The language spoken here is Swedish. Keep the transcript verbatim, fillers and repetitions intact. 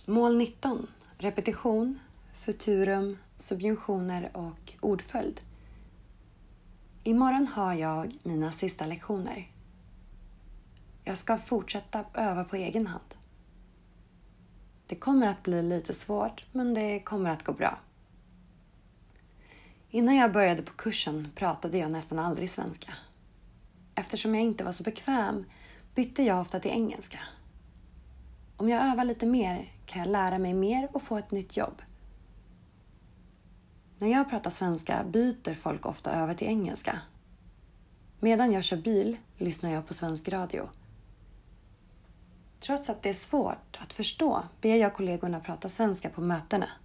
Mål nitton. Repetition, futurum, subjunktioner och ordföljd. Imorgon har jag mina sista lektioner. Jag ska fortsätta öva på egen hand. Det kommer att bli lite svårt, men det kommer att gå bra. Innan jag började på kursen pratade jag nästan aldrig svenska. Eftersom jag inte var så bekväm bytte jag ofta till engelska. Om jag övar lite mer kan jag lära mig mer och få ett nytt jobb. När jag pratar svenska byter folk ofta över till engelska. Medan jag kör bil lyssnar jag på svensk radio. Trots att det är svårt att förstå ber jag kollegorna prata svenska på mötena.